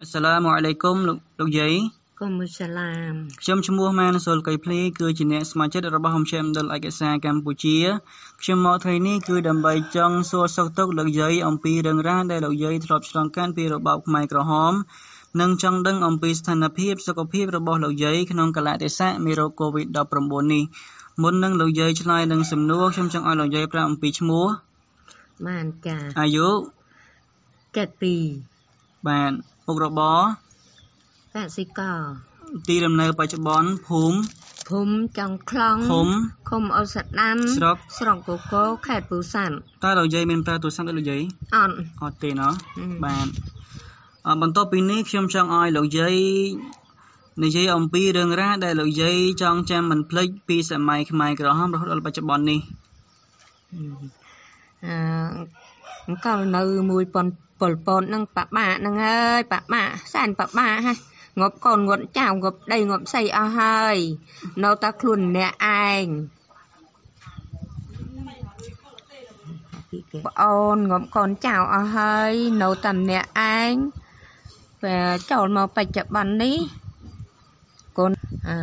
Assalamu alaikum លោកយាយគុំសាឡាមខ្ញុំឈ្មោះម៉ានសុលកៃភ្លីគឺជាអ្នកស្ម័គ្រចិត្តរបស់មជ្ឈមណ្ឌលឯកសារកម្ពុជាខ្ញុំមកថ្ងៃនេះគឺដើម្បីចង់សួរសុខទុក្ខលោកយាយអំពីរឿងរ៉ាវដែលលោកយាយធ្លាប់ឆ្លងកាត់ពីរបបខ្មែរក្រហមនិងចង់ដឹងអំពីស្ថានភាពសុខភាពរបស់លោកយាយក្នុងកាលៈទេសៈមេរោគ COVID-19 នេះមុននឹងលោកយាយឆ្លើយនឹងសំណួរខ្ញុំចង់ឲ្យលោកយាយប្រាប់អំពីឈ្មោះបានចាអាយុ 72 បាទមុខរបរកសិករទីលំនៅបច្ចុប្បន្នភូមិភូមិចុងខ្លងឃុំឃុំអូសដាំស្រុកស្រុកកកោខេត្តពោធិ៍សាត់តើលោកយាយមានប្រើទូរស័ព្ទទេលោកយាយអត់អត់ទេណោះបាទបន្ទាប់ពីនេះខ្ញុំចង់ឲ្យលោកយាយនិយាយអំពីរឿងរ៉ាវដែលលោកយាយចង់ចាំមិនភ្លេចពីសម័យខ្មែរក្រហមរហូតដល់បច្ចុប្បន្ននេះអង្គលនៅមួយប៉ុនពលពតនឹងបបាក់នឹងអើយបបាក់សែនបបាក់ហ่ะងប់កូនងត់ចៅងប់ដីងប់ស្អីអស់ហើយនៅតែខ្លួនអ្នកឯងបងអូនងប់កូនចៅអស់ហើយនៅតែម្នាក់ឯងពេលចូលមកបច្ចុប្បន្ននេះកូន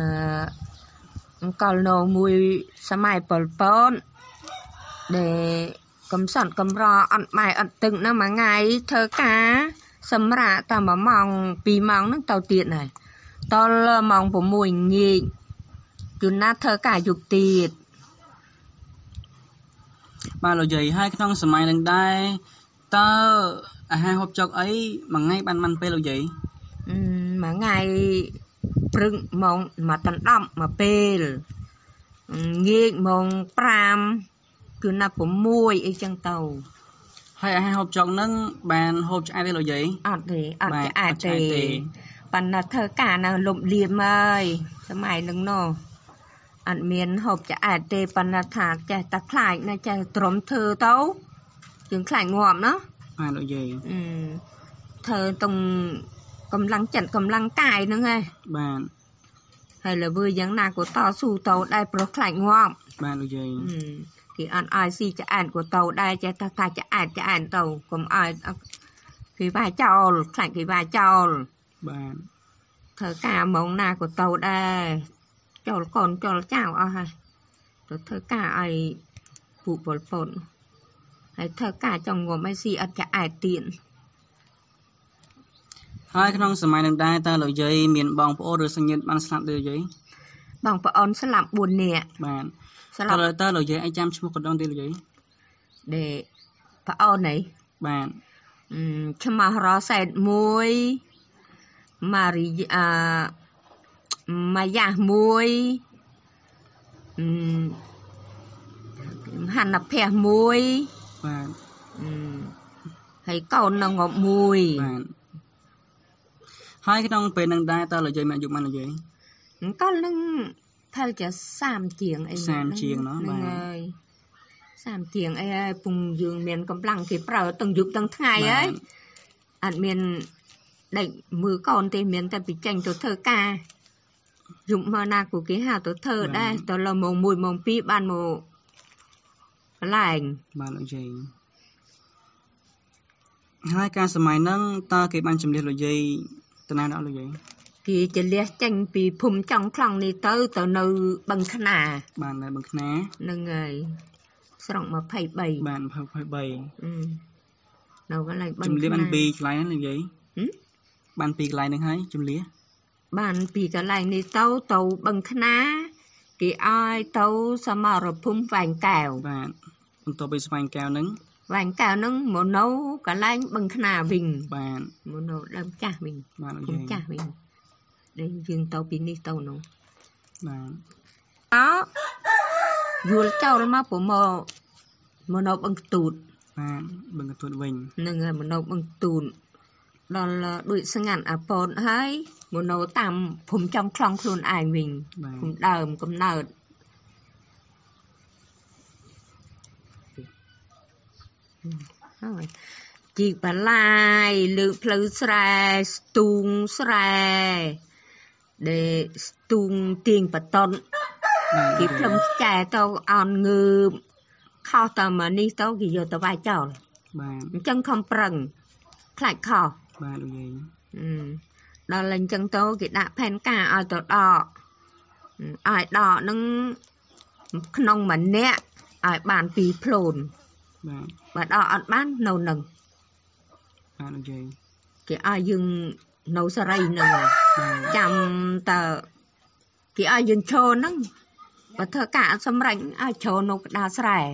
អង្គលនៅមួយសម័យពលពតដែលកំសត់កំរអត់បាយអត់ទឹកណាមួយថ្ងៃធ្វើការសម្រាប់តែ1ម៉ោង2ម៉ោងហ្នឹងទៅទៀតហើយតលម៉ោង6ងាកគឺណាធ្វើការយប់ទៀតបាទលោកយាយហើយក្នុងសម័យនឹងដែរតើអាហារហូបចុកអីមួយថ្ងៃបានមិនពេលលោកយាយមួយថ្ងៃព្រឹកម៉ោងមកដណ្ដប់មកពេលងាកម៉ោង5គឺណា6អីចឹងទៅហើយអាហារហូបចុកហ្នឹងបានហូបឆ្អែតទេលោកយាយអត់ទេអត់ឆ្អែតទេប៉ុន្តែធ្វើការនៅលំលៀមហើយសម័យហ្នឹងនោះអត់មានហូបឆ្អែតទេប៉ុន្តែថាចេះតែខ្លាចណាចេះទ្រាំធ្វើទៅយើងខ្លាចងាប់ណាបាទលោកយាយធ្វើទាំងកម្លាំងចិត្តកម្លាំងកាយហ្នឹងឯងបាទហើយលើវើយ៉ាងណាក៏តស៊ូទៅដែរប្រុសខ្លាចងាប់បាទលោកយាយគេអត់ឲ្យស៊ីឆ្អែតក៏ទៅដែរចេះតែថាឆ្អែតទៅកុំឲ្យគេវាចោលខ្លាចគេវាចោលបាទធ្វើការម៉ោងណាក៏ទៅដែរចូលកូនចូលចៅអស់ហើយទៅធ្វើការឲ្យពួកពលពតហើយធ្វើការចង់ងំឲ្យស៊ីអត់ឆ្អែតទៀតហើយក្នុងសម័យនឹងដែរតើលោកយាយមានបងប្អូនឬសញ្ញិតបានស្លាប់ទេលោកយាយបងប្អូនស្លាប់4នាក់បាទតើលោកយាយអាចចាំឈ្មោះកណ្ដុងទេលោកយាយដែលប្អូននេះបាទឈ្មោះរ៉សែត1ម៉ារីម៉ាយ៉ា1ហាន់ភ័ក្រ1 បាទហើយកូននៅងប់1 បាទហើយក្នុងពេលនឹងដែរតើលោកយាយមានអាយុប៉ុន្មានលោកយាយកូននឹងផលជា30ជាងអី 30ជាងណោះបាទហើយ30ជាងអីហើយពងយើងមានកម្លាំងគេប្រើទាំងយប់ទាំងថ្ងៃហើយអត់មានដេកមើលកូនទេមានតែពីចេញទៅធ្វើការយប់មកណាគូគេហៅទៅធ្វើដែរទៅលើម៉ោង1ម៉ោង2បានមកកន្លែងបាទលោកយាយហើយការសម័យហ្នឹងតើគេបានជំនះលោកយាយទៅណាដល់លោកយាយគេจะលះចេញពីភូមិចុងខ្លងនេះទៅនៅបឹងខ្នាបាទនៅបឹងខ្នាហ្នឹងហើយស្រុក23 បាទ23 នៅកន្លែងបឹងជំនះបានពីកន្លែងហ្នឹងលោកយាយបានពីកន្លែងហ្នឹងហើយជំនះបានពីកន្លែងនេះទៅបឹងខ្នាគេឲ្យទៅសមរភូមិវែងកែវបាទបន្ទាប់ពីស្វែងកែវហ្នឹងវែងកែវហ្នឹងមកនៅកន្លែងបឹងខ្នាវិញបាទមកនៅដើមចាស់វិញបាទលោកយាយចាស់វិញដែលយើងទៅពីនេះទៅនោះបាទយល់ចូលមកព្រោះមកនៅបឹងទូតបាទបឹងទូតវិញហ្នឹងហើយមកនៅបឹងទូតដល់ដូចស្ងាត់អាពតហើយមកនៅតាមភូមិចំខ្លងខ្លួនឯងវិញភូមិដើមកំណើតហើយជីកបន្លាយលើកផ្លូវស្រែស្ទូងស្រែដែលស្ទូងទៀងបតនគេផ្លឹមចែទៅអនងើបខោតមកនេះទៅគេយកទៅវាយចោលបាទអញ្ចឹងខំប្រឹងខ្លាចខោបាទលោកយាយ đó là chân tố cái đã phèn cả ở tổ đỏ ai đỏ nâng nông mà nè ai bàn pì phồn và đỏ ăn bán nâu nâng cái ai dừng nấu sả rây nâng chăm tờ cái ai dừng trô nâng và thơ cả xâm rảnh ai trô nấu đá sả rẻ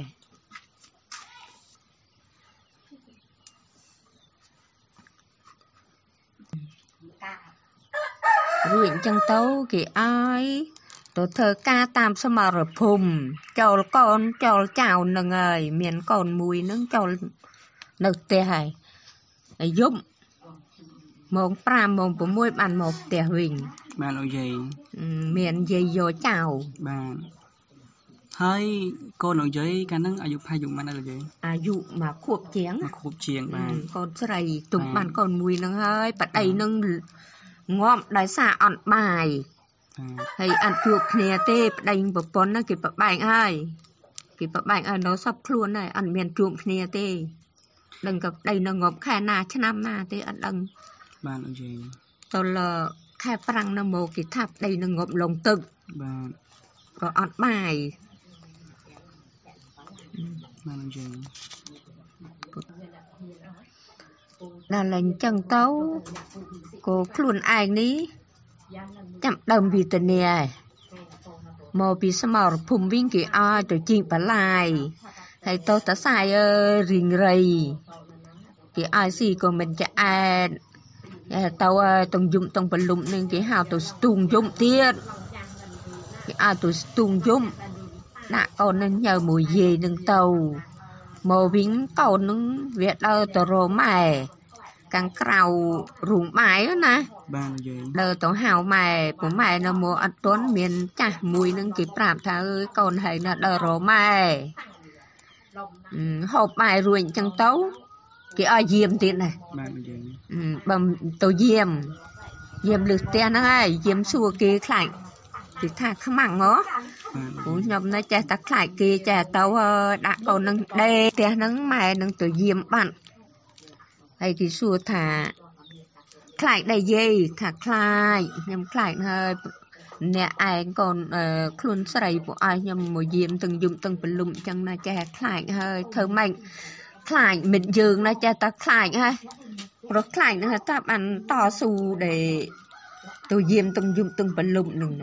rồi chân tấu cái ai tổ thơ ca tam sơ mờ rập phùm chầu con chầu chào nâng ơi miền con mùi nâng chầu nực tè hài giúp một pram một của môi bàn một tè huỳnh bàn ở gì miền gì vô chào bàn hơi con ở dưới cái nângอายุ hai dụng bàn ở gì อายุมาควบเจียงควบเจียงbàn conใส่ตุ่มbàn con mùi nâng hơiปัดđây nâng ngọm đại xa ăn bài hay ăn chuột nè tê đánh bột bón nó kịp bạch ai nó sắp luôn này ăn miền chuột nè tê đừng gặp đây nó ngọm khai na chứ năm na tê ăn đằng bàn ở gì tôi là khai prang nó mồ cái tháp đây nó ngọm lồng tự bàn rồi ăn bài bàn ở gì là lần chân tấu của luôn ai ní chậm đầm vì tình nè mò bị sao mà phum viên kỳ ai rồi chinh bà lại hay tôi ta sai rình rầy kỳ ai gì còn mình chạy ai tao tông dụng tông bẩn lụm nên cái hào tôi tung dụng tiết cái ai tôi tung dụng đã còn nên nhờ mùi gì đừng tàu mò viên còn nứng việt đâu tàu rô mày càng cào rụng mái đó nè đời tổ hào mày của mày nó mua ăn tuấn miền chả mùi nâng kịp làm thà ơi còn hay là đời rổ mày hộp mày ruộng chẳng tấu cái ai diêm tiền này bầm tổ diêm lực tiền nó ai diêm xua kia lạnh thì thà khăm mặn ngó cũng nhầm nó cha tắc lại kia cha tấu đã còn nâng đê tiền nâng mày nâng tổ diêm bạn hay thì xua thả khai đầy dây thả khai nhằm khai hơi nè ai còn khuôn sợi của ai nhằm một diêm từng dùng từng phần lụm chẳng là cha khai hơi thơ mạnh khai mình dường là cha ta khai hay rồi khai nữa ta ăn to su để tôi diêm từng dùng từng phần lụm đừng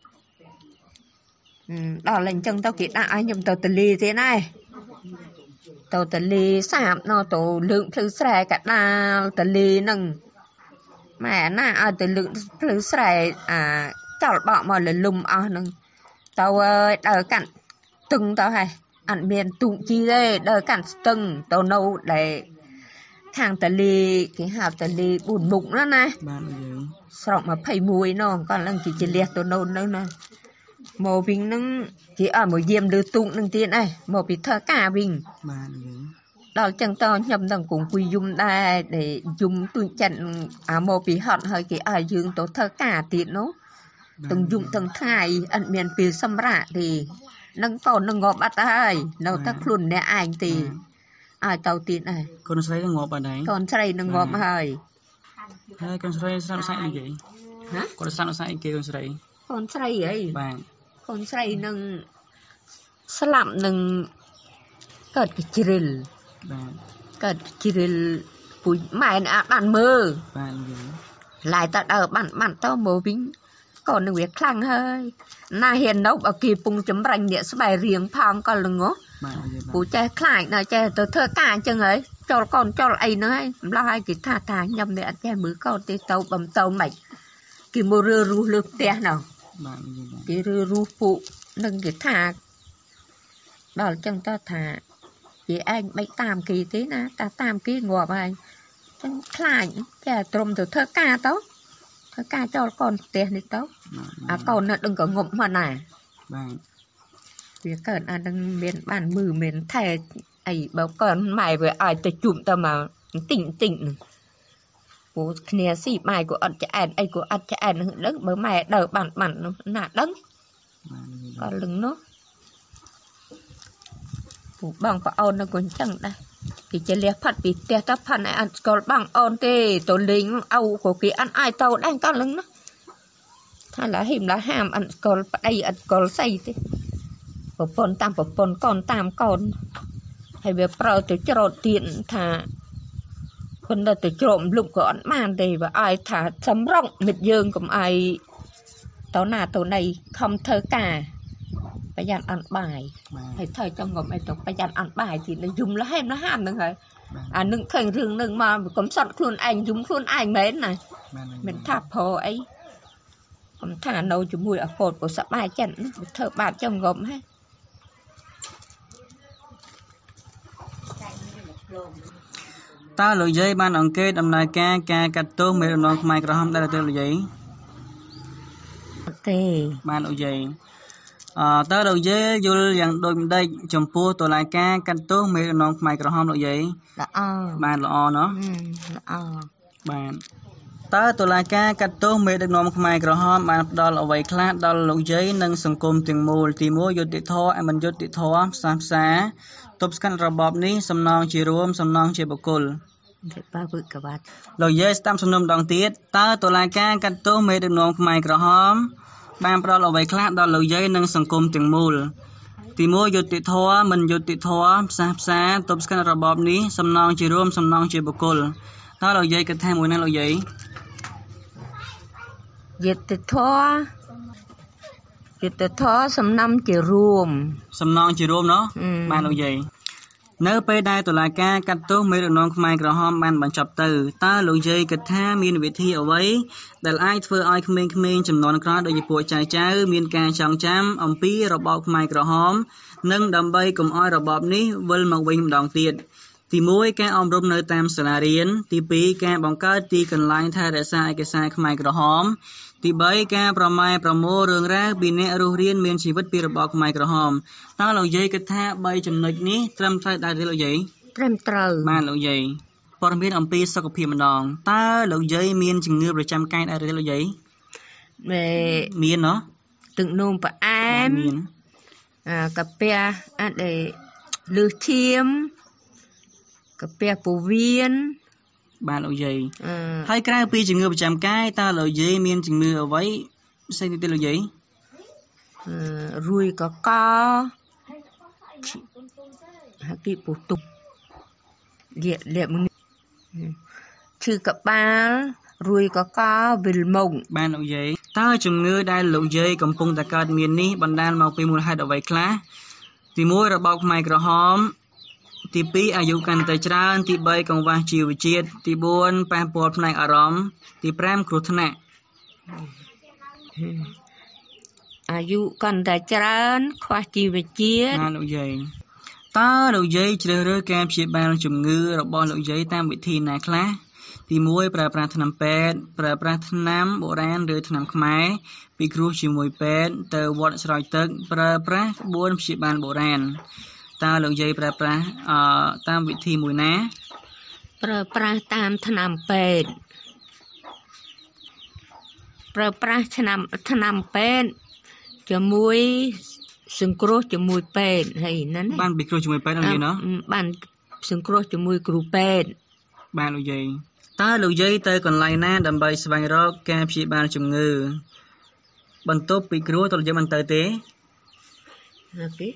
đó là chân tao kỹ đã nhằm tao tự ly thế này tàu tờ lì sạm nó tàu lượng thứ sài cả đa tờ lì nâng mẹ na tờ lượng thứ sài chọn bỏ mà là lùm nâng tàu đỡ cặn từng tàu hay ăn miền tụng chi đây đỡ cặn từng tàu nâu để thằng tờ lì cái hào tờ lì buồn bụng đó này sọng mà phải mùi nó còn lần chỉ liệt tàu nâu nữa nè mồ bình nâng chỉ ở một diêm đưa tụng nâng tiền này mồ bị thơ cả bình đó chẳng to nhầm đằng cũng quy dung đây để dùng tụi trận mồ bị hận hơi cái ở dương tổ thơ cả tiền nó từng dùng từng khai ăn miền phía xâm rạ thì nâng còn nâng ngọt bắt ai nó thắc luôn nè anh thì ai tàu tiền này con sấy nó ngọt ở đấy con sấy nó ngọt hơi con sấy sao nó sai như vậy hả con sao nó sai kia con sấy ấy bạn con sấy nâng slam nâng cất cái chiril bụi mày nè bạn mơ lại ta ở bạn tao mơ vĩnh còn đừng việc khăng hơi na hiền nấu ở kỳ pung chấm rành địa số bài riêng phong con lưng ngó bụi che khai nè che tôi thơ cả chân ấy cho con cho ấy nữa ấy lo hai cái thà nhầm để ăn che mứ con tê tàu bầm tàu mạch kỳ mô rơ ru lực tè nào cái rơ ru phụ nâng cái thà đó là chân ta thà vậy anh mấy tam kỳ thế nè ta tam kỳ ngọt bài chân khai che trôm từ thơ ca tao thơ ca cho con tiền đi tao con nó đừng có ngụm mà nè việc cần đừng miền bàn mừ miền thề ấy bảo con mày với ai tới chụm tao mà tỉnh của nhà sĩ mày của anh cha ấy của anh cha anh đứng bởi mày đỡ bản nà đứng còn lưng nó bằng của ông nó còn chẳng đây គេជាលះផាត់ពីផ្ទះទៅផាត់ឲ្យអត់ស្គាល់បងអូនទេទៅលេងអោក៏គេអត់អាយទៅដែរកាលហ្នឹងណាថាឡាហ៊ីមឡាហាមអត់ស្គាល់ប្តីអត់ស្គាល់ស្អីទេប្រពន្ធតាមប្រពន្ធកូនតាមកូនហើយវាប្រើទៅច្រូតទៀតថាប៉ុន្តែទៅច្រោមលុបក៏អត់បានទេបើឲ្យថាសម្រងមិត្តយើងកុំឲ្យទៅណាទៅណីខំធ្វើការប្រយ័ត្នអត់បាយហើយថើចង់ងំអីទៅប្រយ័ត្នអត់បាយទៀតយំលះហេមលះហាមហ្នឹងហើយអានឹងឃើញរឿងហ្នឹងមកកុំសត់ខ្លួនឯងយំខ្លួនឯងមែនណាមិនថាប្រុសអីកុំថានៅជាមួយអាពតក៏សប្បាយចិត្តធ្វើបាបចង់ងំហ៎តើលោកយាយបានអង្កេតដំណើរការកាត់ទោសមេដឹកនាំខ្មែរក្រហមដែរទេលោកយាយទេបានលោកយាយតើលោកយាយយល់យ៉ាងដូចម្ដេចចំពោះតុលាការកាត់ទោសមេដឹកនាំខ្មែរក្រហមលោកយាយល្អបានល្អเนาะល្អបានតើតុលាការកាត់ទោសមេដឹកនាំខ្មែរក្រហមបានផ្ដល់អ្វីខ្លះដល់លោកយាយនិងសង្គមទាំងមូលទី1យុត្តិធម៌អមិនយុត្តិធម៌ផ្សាទប់ស្កាត់របបនេះសំណងជារួមសំណងជាបុគ្គលលោកយាយស្ដាប់សំណុំម្ដងទៀតតើតុលាការកាត់ទោសមេដឹកនាំខ្មែរក្រហមបានផ្ដល់អ្វីខ្លះដល់លោកយាយនិងសង្គមទាំងមូលទី1យុត្តិធម៌មិនយុត្តិធម៌ផ្សាទប់ស្កាត់របបនេះសំណងជារួមសំណងជាបុគ្គលតើលោកយាយគិតថាមួយណាលោកយាយយុត្តិធម៌សំណងជារួមសំណងជារួមเนาะបានលោកយាយនៅពេលដែលតុលាការកាត់ទោសមេដឹកនាំខ្មែរក្រហមបានបញ្ចប់ទៅតើលោកយាយគិតថាមានវិធីអ្វីដែលអាចធ្វើឲ្យក្មេងៗចំនួនក្រោយដូចជាពួកចៅមានការចងចាំអំពីរបបខ្មែរក្រហមនិងដើម្បីកុំឲ្យរបបនេះវិលមកវិញម្ដងទៀតទី1ការអប់រំនៅតាមសាលារៀនទី2ការបង្កើតទីកន្លែងថែរក្សាឯកសារខ្មែរក្រហមទី3ការប្រម៉ែប្រមូលរឿងរ៉ាវពីអ្នករស់រានមានជីវិតពីរបបខ្មែរក្រហមតើលោកយាយគិតថា3ចំណុចនេះត្រឹមត្រូវដែរទេលោកយាយត្រឹមត្រូវបានលោកយាយព័ត៌មានអំពីសុខភាពម្ដងតើលោកយាយមានជំងឺប្រចាំកាយដែរទេលោកយាយមានเนาะទឹកនោមផ្អែមមានកាពះអត់ដែលលឺឈាមកាពះពោះវៀនបានលោកយាយហើយក្រៅពីជំងឺប្រចាំកាយតើលោកយាយមានជំងឺអ្វីផ្សេងទៀតទេលោកយាយរួយកកហើយពីពុះទុបលាកមួយឈឺក្បាលរួយកកវិលមុខបានលោកយាយតើជំងឺដែលលោកយាយកំពុងតែកើតមាននេះបណ្ដាលមកពីមូលហេតុអ្វីខ្លះទី1របបខ្មែរក្រហមទី2អាយុកាន់តែច្រើនទី3កង្វះជីវជាតិទី4ប៉ះពាល់ផ្នែកអារម្មណ៍ទី5គ្រោះថ្នាក់អាយុកាន់តែច្រើនខ្វះជីវជាតិណាលោកយាយតើលោកយាយជ្រើសរើសការព្យាបាលជំងឺរបស់លោកយាយតាមវិធីណាខ្លះទី1ប្រើប្រាស់ថ្នាំពេទ្យប្រើប្រាស់ថ្នាំបុរាណឬថ្នាំខ្មែរពិគ្រោះជាមួយពេទ្យទៅវត្តស្រោចទឹកប្រើប្រាស់ក្បួនព្យាបាលបុរាណតើលោកយាយប្រើប្រាស់តាមវិធីមួយណាប្រើប្រាស់តាមថ្នាំពេទ្យប្រើប្រាស់ថ្នាំពេទ្យជាមួយសង្គ្រោះជាមួយពេទ្យហើយហ្នឹងបានពិគ្រោះជាមួយពេទ្យហ្នឹងណាបានសង្គ្រោះជាមួយគ្រូពេទ្យបានលោកយាយតើលោកយាយទៅកន្លែងណាដើម្បីស្វែងរកការព្យាបាលជំងឺបន្ទប់ពិគ្រោះតើលោកយាយបានទៅទេណាពី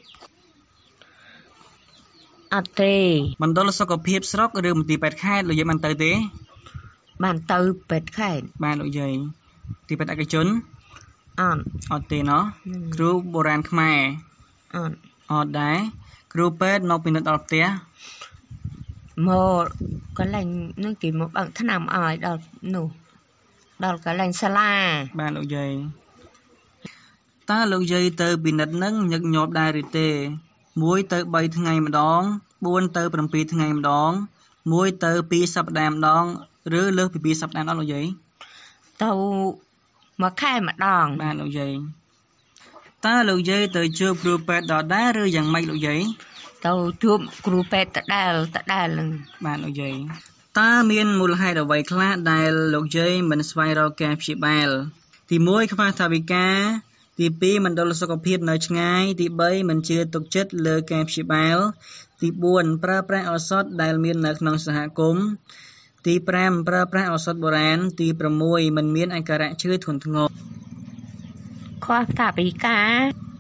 អត់ទេមណ្ឌលសុខភាពស្រុកឬមន្ទីរពេទ្យខេត្តលោកយាយបានទៅទេបានទៅពេទ្យខេត្តបានលោកយាយទីពេទ្យឯកជនអត់ទេណោះគ្រូបុរាណខ្មែរអត់ដែរគ្រូពេទ្យមកពីនៅដល់ផ្ទះមកកន្លែងនឹងគេមកបាំងថ្នាំឲ្យដល់នោះដល់កន្លែងសាលាបានលោកយាយតើលោកយាយទៅពិនិត្យនឹងញឹកញាប់ដែរឬទេ1ទៅ3ថ្ងៃម្ដង4ទៅ7ថ្ងៃម្ដង1ទៅ2សប្តាហ៍ម្ដងឬលើសពី2សប្តាហ៍ដល់លោកយាយទៅមួយខែម្ដងបានលោកយាយតើលោកយាយទៅជួបគ្រូពេទ្យដដែលឬយ៉ាងម៉េចលោកយាយទៅជួបគ្រូពេទ្យដដែលនឹងបានលោកយាយតើមានមូលហេតុអ្វីខ្លះដែលលោកយាយមិនស្វែងរកការព្យាបាលទី1ខ្វះថវិកាទី2មណ្ឌលសុខភាពនៅឆ្ងាយទី3មិនជឿទុកចិត្តលើការព្យាបាលទី4ប្រើប្រាស់ឱសថដែលមាននៅក្នុងសហគមន៍ទី5ប្រើប្រាស់ឱសថបុរាណទី6មិនមានអាការៈឈឺធ្ងន់ធ្ងរខ្វះតាពីការ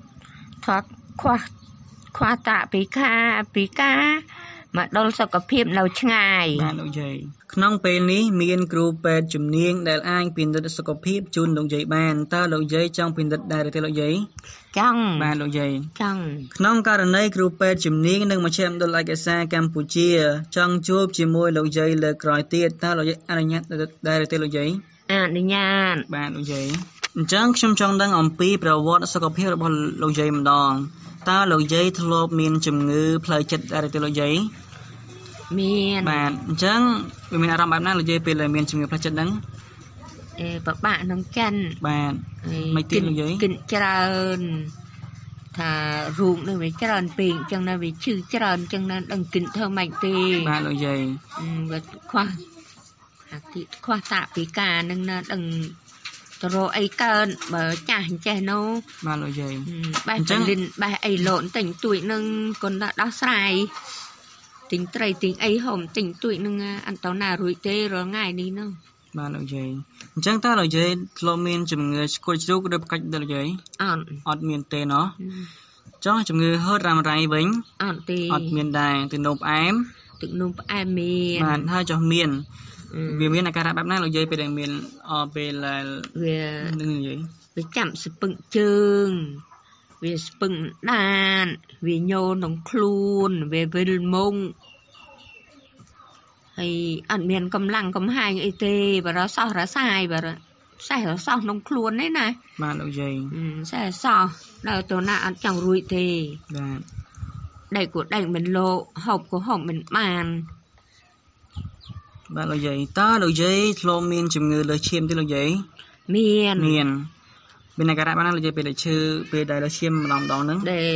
ខ្វះតាពីការមកដល់សុខភាពនៅឆ្ងាយបាទលោកយាយក្នុងពេលនេះមានគ្រូពេទ្យជំនាញដែលអាចពិនិត្យសុខភាពជូនលោកយាយបានតើលោកយាយចង់ពិនិត្យដែរទេលោកយាយចង់បាទលោកយាយចង់ក្នុងករណីគ្រូពេទ្យជំនាញនិងមជ្ឈមណ្ឌលឯកសារកម្ពុជាចង់ជួបជាមួយលោកយាយលើក្រោយទៀតតើលោកយាយអនុញ្ញាតដែរទេលោកយាយអនុញ្ញាតបាទលោកយាយអញ្ចឹងខ្ញុំចង់ដឹងអំពីប្រវត្តិសុខភាពរបស់លោកយាយម្ដងតើលោកយាយធ្លាប់មានជំងឺផ្លូវចិត្តដែរទេលោកយាយមានបាទអញ្ចឹងវាមានអារម្មណ៍បែបណាលោកយាយពេលដែលមានជំងឺផ្លូវចិត្តហ្នឹងពិបាកនឹងចិនបាទមិនទៀតលោកយាយគិតច្រើនថារូបនឹងវាច្រើនពេកអញ្ចឹងណាវាឈឺច្រើនអញ្ចឹងណាដឹងគិតធ្វើម៉េចទេបាទលោកយាយវាខ្វះអាទីខ្វះតាពីការនឹងណាដឹងតរអីកើតបើចាស់អញ្ចេះនោះបាទលោកយាយបែបលិនបែបអីលោតតែងទួយនឹងគាត់ដោះស្រាយទិញត្រីទិញអីហូមទិញទួយនឹងអន្តណារួចទេរាល់ថ្ងៃនេះនោះបាទលោកយាយអញ្ចឹងតើលោកយាយធ្លាប់មានជំងឺស្គល់ជ្រូកឬផ្កាច់ទេលោកយាយអត់មានទេណោះចុះជំងឺហឺតរ៉ាំរ៉ៃវិញអត់ទេអត់មានដែរទឹកនោមផ្អែមមានបាទហើយចុះមានវាមានអាការៈបែបណាលោកយាយពេលដែលមានពេលវានឹងនិយាយវាចាំស្ពឹងជើងវាស្ពឹងដានវាញោក្នុងខ្លួនវាវិលមុងហើយអត់មានកម្លាំងកំហាញអីទេបើរសោះរសាយបើសេះរសោះក្នុងខ្លួននេះណាបាទលោកយាយសេះរសោះដល់ទៅណាអត់ចង់រួចទេបាទដៃក៏ដៃមិនលោកហូបក៏ហូបមិនបានបាទលោកយាយតើលោកយាយធ្លាប់មានជំងឺលើសឈាមទេលោកយាយមានអាការៈបានលោកយាយពេលដែលឈឺពេលដែលលើសឈាមម្ដងហ្នឹងដែល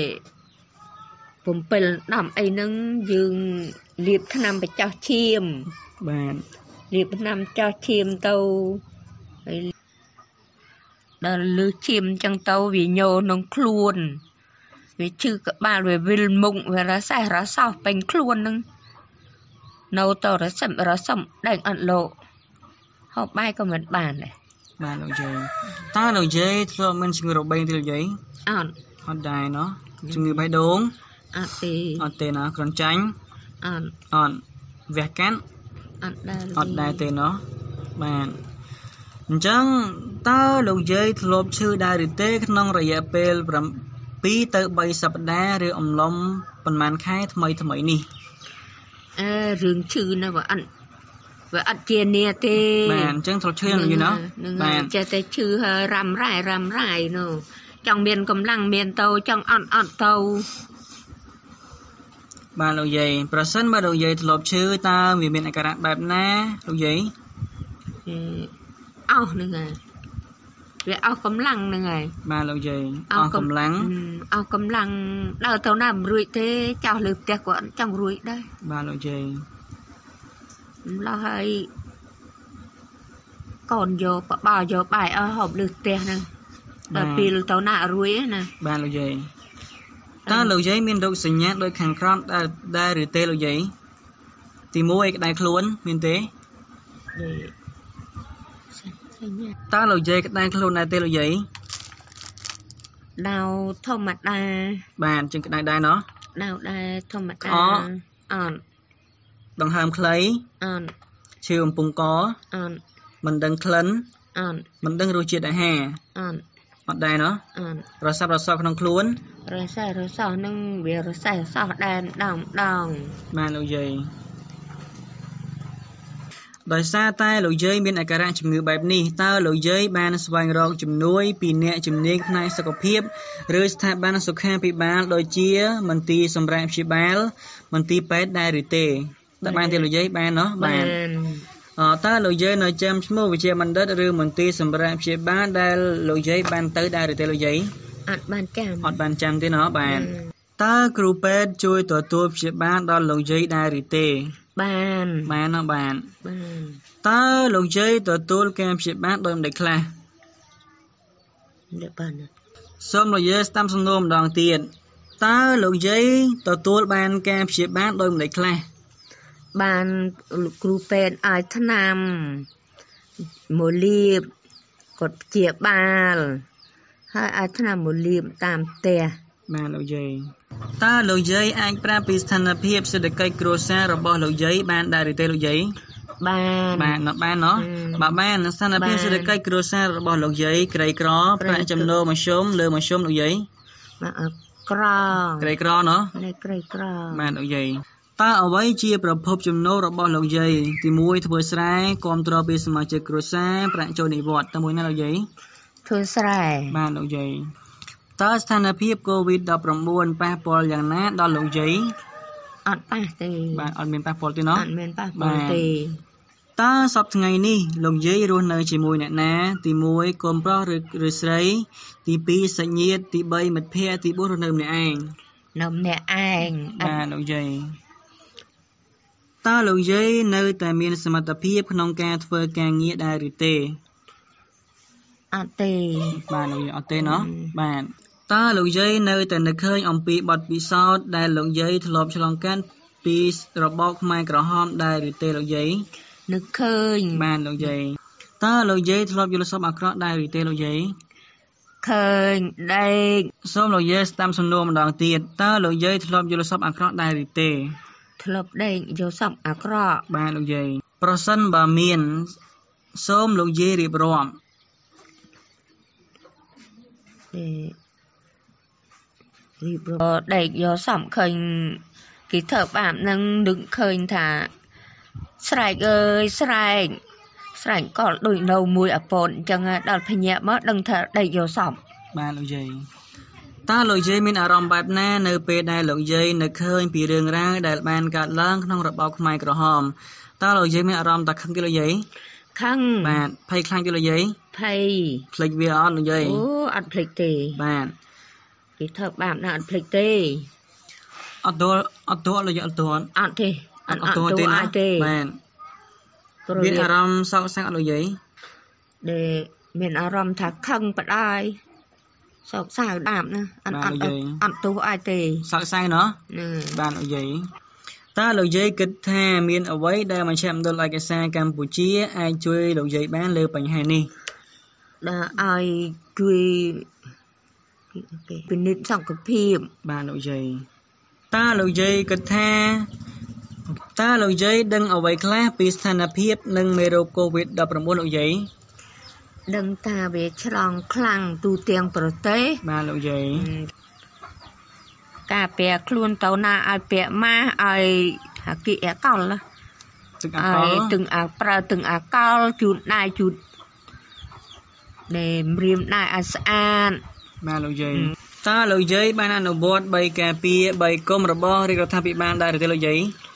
7 10អីហ្នឹងយើងលាបថ្នាំបញ្ចុះឈាមបាទលាបថ្នាំចុះឈាមទៅហើយដល់លើសឈាមអញ្ចឹងទៅវាញោក្នុងខ្លួនវាឈឺក្បាលវាវិលមុខវារសេះរសោះពេញខ្លួនហ្នឹងនៅទៅរសំដែងអត់លោកហូបបាយក៏មិនបានដែរបាទលោកយាយតើលោកយាយធ្លាប់មានជំងឺរបេងទេលោកយាយអត់ដែរណោះជំងឺបេះដូងអត់ទេណាគ្រុនចាញ់អត់វះកាត់អត់ដែរទេណោះបាទអញ្ចឹងតើលោកយាយធ្លាប់ឈឺដែរឬទេក្នុងរយៈពេល2ទៅ3សប្តាហ៍ឬអំឡុងប៉ុន្មានខែថ្មីនេះរឿងឈឺណាវាអត់ជានាទេបាទអញ្ចឹងធ្លាប់ឈឺហ្នឹងយូរណាស់បាទចេះតែឈឺហើយរ៉ាំរ៉ាយនោះចង់មានកម្លាំងមានទៅចង់អត់ទៅបាទលោកយាយប្រសិនបើលោកយាយធ្លាប់ឈឺតើវាមានអាការៈបែបណាលោកយាយអស់ហ្នឹងហើយវាអស់កម្លាំងហ្នឹងហើយបាទលោកយាយអស់កម្លាំងដើរទៅណាមិនរួចទេចោះលើផ្ទះក៏អត់ចង់រួចដែរបាទលោកយាយម្ល៉េះហើយកូនយកបបោយកបាយអស់ហូបលើផ្ទះហ្នឹងដល់ពេលទៅណារួចណាបាទលោកយាយតើលោកយាយមានរោគសញ្ញាដូចខាងក្រោមដែរឬទេលោកយាយទី1ក្តៅខ្លួនមានទេតើលោកយាយក្តៅខ្លួនដែរទេលោកយាយដៅធម្មតាបាទជាងក្តៅដែរណោះដៅដែរធម្មតាអត់ដង្ហើមខ្លីអត់ឈឺអំពង់កអត់មិនដឹងក្លិនអត់មិនដឹងរសជាតិអាហារអត់ដែរណោះរស័ព្ទរសោះក្នុងខ្លួនរស័ព្ទរសោះនឹងវារស័ព្ទរសោះដែនដងបាទលោកយាយដោយសារតែលោកយាយមានអាការៈជំងឺបែបនេះតើលោកយាយបានស្វែងរកជំនួយពីអ្នកជំនាញផ្នែកសុខភាពឬស្ថាប័នសុខាភិបាលដូចជាមន្ទីរសម្រាប់ព្យាបាលមន្ទីរពេទ្យដែរឬទេតើបានទេលោកយាយបានណោះបានតើលោកយាយនៅចាំឈ្មោះវិជ្ជាបណ្ឌិតឬមន្ទីរសម្រាប់ព្យាបាលដែលលោកយាយបានទៅដែរឬទេលោកយាយអត់បានចាំទេណោះបានតើគ្រូពេទ្យជួយទទួលព្យាបាលដល់លោកយាយដែរឬទេបានតើលោកយាយទទួលការព្យាបាលដោយម្ដេចខ្លះបានសូមលោកយាយស្ដាប់សំណួរម្ដងទៀតតើលោកយាយទទួលបានការព្យាបាលដោយម្ដេចខ្លះបានគ្រូពេទ្យឲ្យថ្នាំមួយលាបគាត់ព្យាបាលហើយឲ្យថ្នាំមួយលាបតាមផ្ទះបាទលោកយាយតើលោកយាយអាចប្រាប់ពីស្ថានភាពសេដ្ឋកិច្ចគ្រួសាររបស់លោកយាយបានដែរឬទេលោកយាយបានណោះបើបានស្ថានភាពសេដ្ឋកិច្ចគ្រួសាររបស់លោកយាយក្រីក្រប្រាក់ចំណូលមធ្យមលើមធ្យមលោកយាយក្រីក្រណោះក្រីក្របាទលោកយាយតើអ្វីជាប្រភពចំណូលរបស់លោកយាយទី1ធ្វើស្រែគាំទ្រពីសមាជិកគ្រួសារប្រាក់ចូលនិវត្តន៍តែមួយណាលោកយាយធ្វើស្រែបាទលោកយាយតើស្ថានភាព COVID-19 ប៉ះពាល់យ៉ាងណាដល់លោកយាយអត់ប៉ះទេបាទអត់មានប៉ះពាល់ទេណោះអត់មានប៉ះពាល់ទេតើសប្តាហ៍ថ្ងៃនេះលោកយាយរស់នៅជាមួយអ្នកណាទី1កូនប្រុសឬស្រីទី2សាច់ញាតិទី3មិត្តភ័ក្តិទី4រស់នៅម្នាក់ឯងបាទលោកយាយតើលោកយាយនៅតែមានសមត្ថភាពក្នុងការធ្វើការងារដែរឬទេអត់ទេបាទលោកយាយអត់ទេណោះបាទតើលោកយាយនៅតែនឹកឃើញអំពីបទពិសោធន៍ដែលលោកយាយធ្លាប់ឆ្លងកាត់ពីរបបខ្មែរក្រហមដែរឬទេលោកយាយនឹកឃើញបាទលោកយាយតើលោកយាយធ្លាប់យល់សប្តិអាក្រក់ដែរឬទេលោកយាយឃើញដេកសូមលោកយាយស្ដាប់សំណួរម្ដងទៀតតើលោកយាយធ្លាប់យល់សប្តិអាក្រក់ដែរឬទេធ្លាប់ដេកយល់សប្តិអាក្រក់បាទលោកយាយប្រសិនបើមានសូមលោកយាយរៀបរាប់ដេកយកសំឃើញគេធ្វើបាបនឹងនឹកឃើញថាស្រែកអើយស្រែកក៏ដូចនៅមួយអាពតអញ្ចឹងដល់ភញាក់មកដឹងថាដេកយកសំបាទលោកយាយតើលោកយាយមានអារម្មណ៍បែបណានៅពេលដែលលោកយាយនឹកឃើញពីរឿងរ៉ាវដែលបានកើតឡើងក្នុងរបបខ្មែរក្រហមតើលោកយាយមានអារម្មណ៍តាខឹងទេលោកយាយខឹងបាទភ័យខ្លាចទេលោកយាយភ័យភ្លេចវាអត់លោកយាយអូអត់ភ្លេចទេបាទគេធ្វើបាបណាស់អត់ភ្លេចទេអត់ទោះលោកយាយអត់ទោះអត់ទេអត់ទោះទេបាទមានអារម្មណ៍សោកសៅអត់លោកយាយដែលមានអារម្មណ៍ថាខឹងបដាយសោកសៅដាបណាអត់ទោះអាចទេសោកសៅណោះបាទលោកយាយតើលោកយាយគិតថាមានអ្វីដែលមជ្ឈមណ្ឌលឯកសារកម្ពុជាអាចជួយលោកយាយបានលើបញ្ហានេះដែលឲ្យជួយពិនិត្យសុខភាពបាទលោកយាយតើលោកយាយគិតថាតើលោកយាយដឹងអ្វីខ្លះពីស្ថានភាពនិងមេរោគ COVID-19 លោកយាយដឹងថាវាឆ្លងខ្លាំងទូទាំងប្រទេសបាទលោកយាយការពាក់ខ្លួនទៅណាឲ្យពាក់ម៉ាស់ឲ្យអាគិអកលទឹកអាកុលទឹកប្រើទឹកអាកុលជូតដៃជូតដែលម្រាមដៃឲ្យស្អាតបាទលោកយាយតើលោកយាយបានអនុវត្ត3ការពារ3គុំរបស់រាជរដ្ឋាភិបាលដែរទេលោកយាយ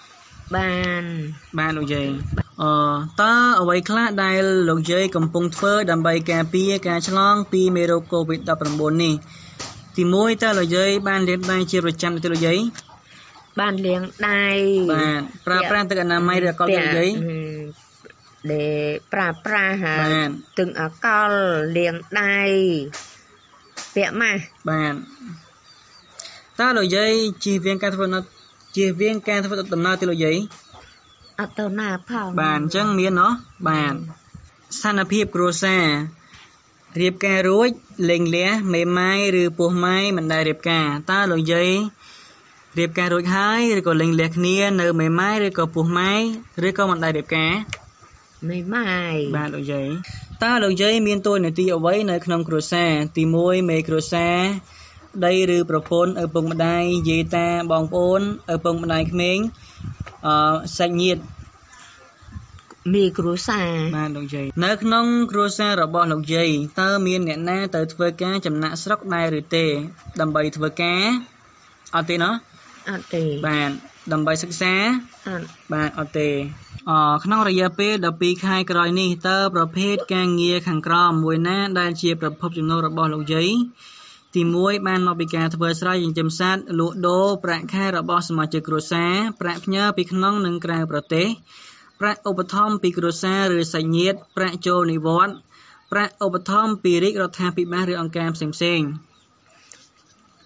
បានលោកយាយតើអ្វីខ្លះដែលលោកយាយកំពុងធ្វើដើម្បីការពារការឆ្លងពីមេរោគ COVID-19 នេះទី1តើលោកយាយបានលាងដៃជាប្រចាំទេលោកយាយបានលាងដៃបាទប្រើប្រាស់ទឹកអនាម័យឬអាកុលទេលោកយាយដែលប្រើប្រាស់ទឹកអាកុលលាងដៃពាក់ម៉ាស់បាទតើលោកយាយជៀសវាងការធ្វើដំណើរទេលោកយាយអត់ទៅណាផងបាទអញ្ចឹងមានเนาะបាទស្ថានភាពគ្រួសាររៀបការរួចលេងលះមេម៉ាយឬពោះម៉ាយមិនដែលរៀបការតើលោកយាយរៀបការរួចហើយឬក៏លេងលះគ្នានៅមេម៉ាយឬក៏ពោះម៉ាយឬក៏មិនដែលរៀបការមេម៉ាយបាទលោកយាយតើលោកយាយមានតួនាទីអ្វីនៅក្នុងគ្រួសារទី1មេគ្រួសារប្តីឬប្រពន្ធឪពុកម្ដាយយាយតាបងប្អូនឪពុកម្ដាយក្មេងសាច់ញាតិមេគ្រួសារបាទលោកយាយនៅក្នុងគ្រួសាររបស់លោកយាយតើមានអ្នកណាទៅធ្វើការចំណាក់ស្រុកដែរឬទេដើម្បីធ្វើការអត់ទេណោះអត់ទេបាទដើម្បីសិក្សាអត់បាទអត់ទេក្នុងរយៈពេល12ខែក្រោយនេះតើប្រភេទការងារខាងក្រោមមួយណាដែលជាប្រភពចំណូលរបស់លោកយាយទី1បានមកពីការធ្វើស្រែចិញ្ចឹមសត្វលក់ដូរប្រាក់ខែរបស់សមាជិកគ្រួសារប្រាក់ផ្ញើពីក្នុងនិងក្រៅប្រទេសប្រាក់ឧបត្ថម្ភពីគ្រួសារឬសាច់ញាតិប្រាក់ចូលនិវត្តន៍ប្រាក់ឧបត្ថម្ភពីរាជរដ្ឋាភិបាលឬអង្គការផ្សេងៗ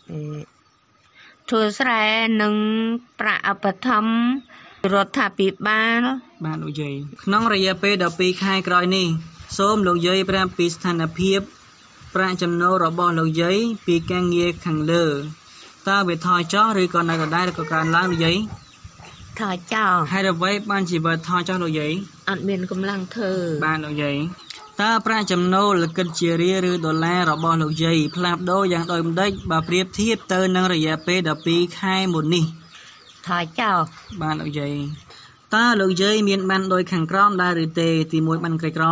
ធ្វើស្រែនិងប្រាក់ឧបត្ថម្ភរដ្ឋាភិបាលបានលោកយាយក្នុងរយៈពេល12ខែក្រោយនេះសូមលោកយាយប្រាប់ពីស្ថានភាពប្រាក់ចំណូលរបស់លោកយាយពីការងារខាងលើតើវាថយចុះឬក៏នៅដដែលឬក៏កើនឡើងលោកយាយថយចុះហេតុអ្វីបានជាវាថយចុះលោកយាយអត់មានកម្លាំងធ្វើបានលោកយាយតើប្រាក់ចំណូលគិតជារៀលឬដុល្លាររបស់លោកយាយផ្លាស់ប្ដូរយ៉ាងដូចម្តេចបើប្រៀបធៀបទៅនឹងរយៈពេល12ខែមុននេះថយចុះបានលោកយាយតើលោកយាយមានបានដោយខាងក្រោមដែរឬទេទី1បានក្រីក្រ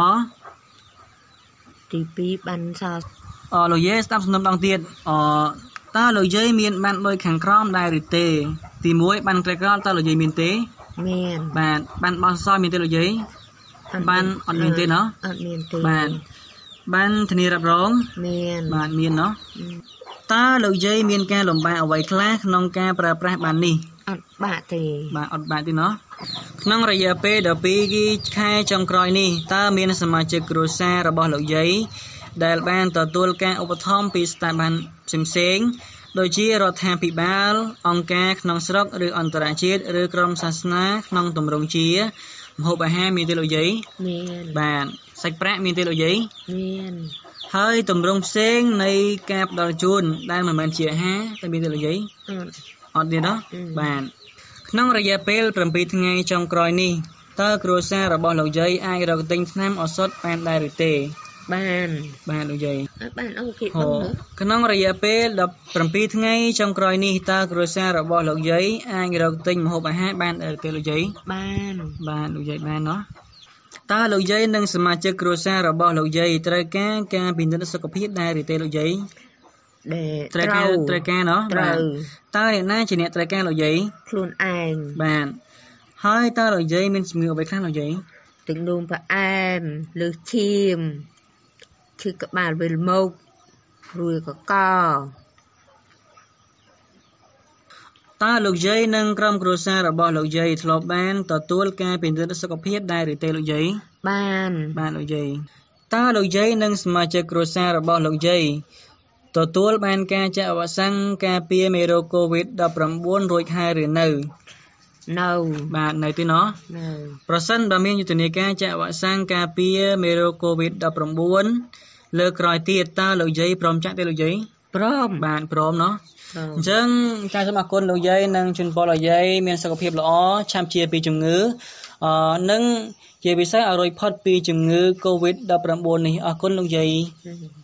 ទី2បានសោលោកយាយស្ដាប់សំណុំដងទៀតតើលោកយាយមានបានដោយខាងក្រោមដែរឬទេទី1បានក្រីក្រតើលោកយាយមានទេមានបានបោះសសមានទេលោកយាយបានអត់មានទេណោះអត់មានទេបានធានារ៉ាប់រងមានបានមានណោះតើលោកយាយមានការលំបាកអ្វីខ្លះក្នុងការប្រើប្រាស់បាននេះអត់បាក់ទេបាទអត់បាក់ទេណោះក្នុងរយៈពេល12ខែចុងក្រោយនេះតើមានសមាជិកគ្រួសាររបស់លោកយាយដែលបានទទួលការឧបត្ថម្ភពីស្ថាប័នផ្សេងៗដូចជារដ្ឋាភិបាលអង្គការក្នុងស្រុកឬអន្តរជាតិឬក្រុមសាសនាក្នុងទម្រង់ជាម្ហូបអាហារមានទេលោកយាយមានបាទសាច់ប្រាក់មានទេលោកយាយមានហើយទម្រង់ផ្សេងនៃការផ្ដល់ជូនដែលមិនមែនជាអាហារតែមានទេលោកយាយអត់ទេណោះបាទក្នុងរយៈពេល7ថ្ងៃចុងក្រោយនេះតើគ្រួសាររបស់លោកយាយអាចរកទិញថ្នាំឱសថបានដែរឬទេបានលោកយាយបានអូខេបងក្នុងរយៈពេល17ថ្ងៃចុងក្រោយនេះតើគ្រួសាររបស់លោកយាយអាចរកទិញម្ហូបអាហារបានដែរឬទេលោកយាយបានលោកយាយបានណោះតើលោកយាយនិងសមាជិកគ្រួសាររបស់លោកយាយត្រូវការពិនិត្យសុខភាពដែរឬទេលោកយាយត្រូវការណោះបាទតើអ្នកណាជាអ្នកត្រូវការលោកយាយខ្លួនឯងបាទហើយតើលោកយាយមានជំងឺអ្វីខ្លះលោកយាយទឹកនោមផ្អែមលើសឈាមឈឺក្បាលវិលមុខរួយកកតើលោកយាយនិងក្រុមគ្រួសាររបស់លោកយាយធ្លាប់បានទទួលការពិនិត្យសុខភាពដែរឬទេលោកយាយបានលោកយាយតើលោកយាយនិងសមាជិកគ្រួសាររបស់លោកយាយទទួលបានការចាក់វ៉ាក់សាំងការពារមេរោគ COVID-19 រួចហើយឬនៅបាទនៅទេណោះប្រសិនបើមានយុទ្ធនាការចាក់វ៉ាក់សាំងការពារមេរោគ COVID-19 លើក្រោយទៀតតើលោកយាយព្រមចាក់ទេលោកយាយព្រមបាទព្រមណោះអញ្ចឹងចា៎សូមអរគុណលោកយាយនិងជូនពរលោកយាយមានសុខភាពល្អឆាប់ជាពីជំងឺនិងជាពិសេសឲ្យរួចផុតពីជំងឺ COVID-19 នេះអរគុណលោកយាយ